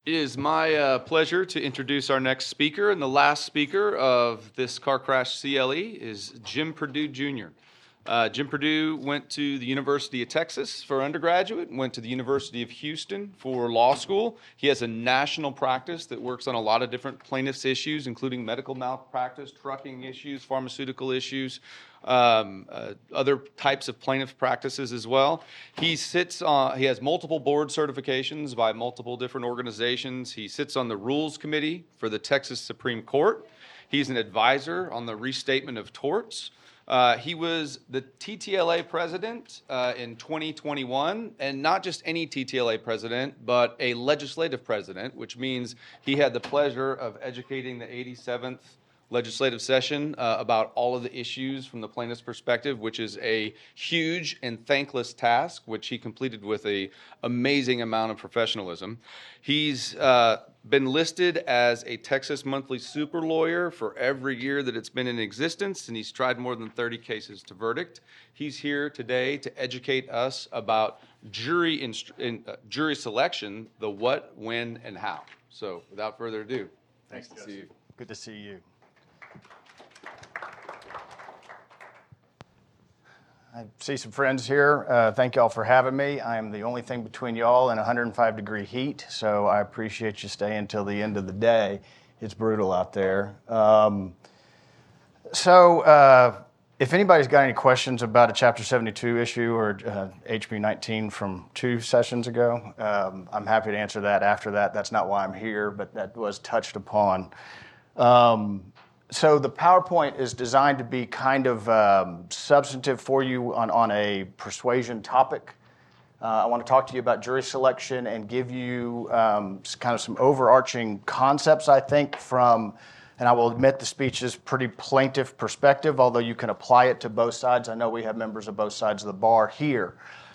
It is my pleasure to introduce our next speaker, and the last speaker of this Car Crash CLE is Jim Perdue Jr. Jim Perdue went to the University of Texas for undergraduate, went to the University of Houston for law school. He has a national practice that works on a lot of different plaintiffs' issues, including medical malpractice, trucking issues, pharmaceutical issues, other types of plaintiff practices as well. He has multiple board certifications by multiple different organizations. He sits on the Rules Committee for the Texas Supreme Court. He's an advisor on the restatement of torts. He was the TTLA president in 2021, and not just any TTLA president, but a legislative president, which means he had the pleasure of educating the 87th legislative session about all of the issues from the plaintiff's perspective, which is a huge and thankless task, which he completed with an amazing amount of professionalism. He's been listed as a Texas Monthly Super Lawyer for every year that it's been in existence, and he's tried more than 30 cases to verdict. He's here today to educate us about jury selection, the what, when, and how. So without further ado, Thanks, nice to see you. Good to see you. I see some friends here. Thank y'all for having me. I am the only thing between y'all and 105-degree heat, so I appreciate you staying till the end of the day. It's brutal out there. If anybody's got any questions about a Chapter 72 issue or HB 19 from 2 sessions ago, I'm happy to answer that after that. That's not why I'm here, but that was touched upon. So the PowerPoint is designed to be kind of substantive for you on a persuasion topic. I want to talk to you about jury selection and give you kind of some overarching concepts, I think, from, and I will admit the speech is pretty plaintiff perspective, although you can apply it to both sides. I know we have members of both sides of the bar here.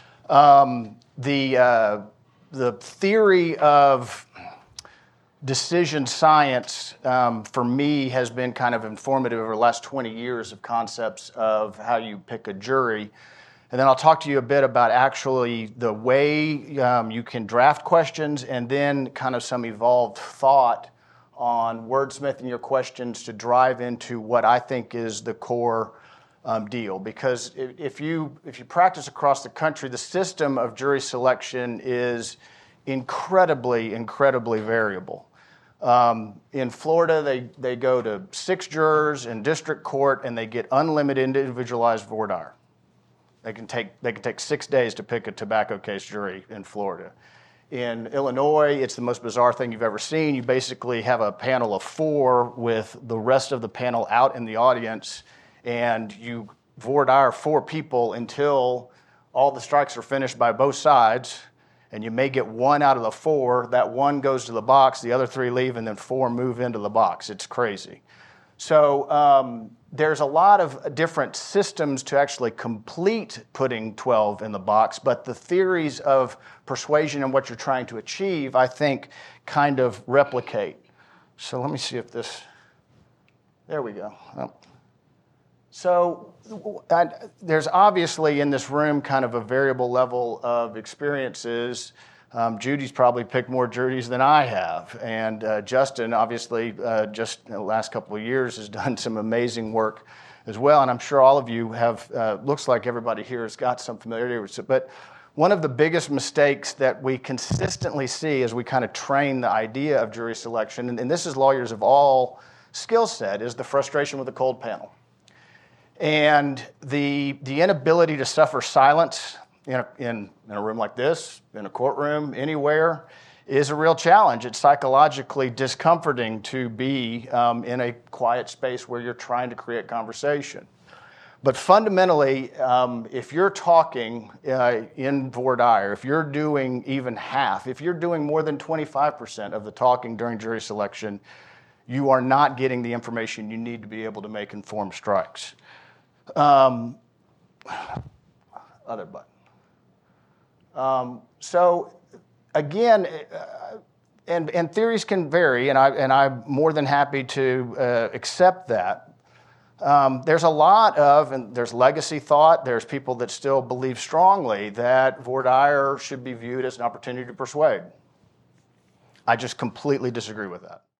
The theory of decision science, for me, has been kind of informative over the last 20 years of concepts of how you pick a jury. And then I'll talk to you a bit about actually the way you can draft questions, and then kind of some evolved thought on wordsmithing your questions to drive into what I think is the core deal. Because if you practice across the country, the system of jury selection is incredibly variable. In Florida, they go to 6 jurors in district court, and they get unlimited individualized voir dire. They can take 6 days to pick a tobacco case jury in Florida. In Illinois, it's the most bizarre thing you've ever seen. You basically have a panel of 4 with the rest of the panel out in the audience, and you voir dire 4 people until all the strikes are finished by both sides. And you may get 1 out of the 4. That 1 goes to the box, the other 3 leave, and then 4 move into the box. It's crazy. So there's a lot of different systems to actually complete putting 12 in the box, but the theories of persuasion and what you're trying to achieve, I think, kind of replicate. So let me see if this, there we go. So there's obviously in this room kind of a variable level of experiences. Judy's probably picked more juries than I have. And Justin, obviously, just in the last couple of years has done some amazing work as well. And I'm sure all of you have, looks like everybody here has got some familiarity with it. But one of the biggest mistakes that we consistently see as we kind of train the idea of jury selection, and this is lawyers of all skill set, is the frustration with a cold panel. And the inability to suffer silence in a room like this, in a courtroom, anywhere, is a real challenge. It's psychologically discomforting to be in a quiet space where you're trying to create conversation. But fundamentally, if you're talking in voir dire, if you're doing even half, if you're doing more than 25% of the talking during jury selection, you are not getting the information you need to be able to make informed strikes. Other button. So again, and theories can vary, and I'm more than happy to accept that. There's a lot of, and there's legacy thought, there's people that still believe strongly that voir dire should be viewed as an opportunity to persuade. I just completely disagree with that.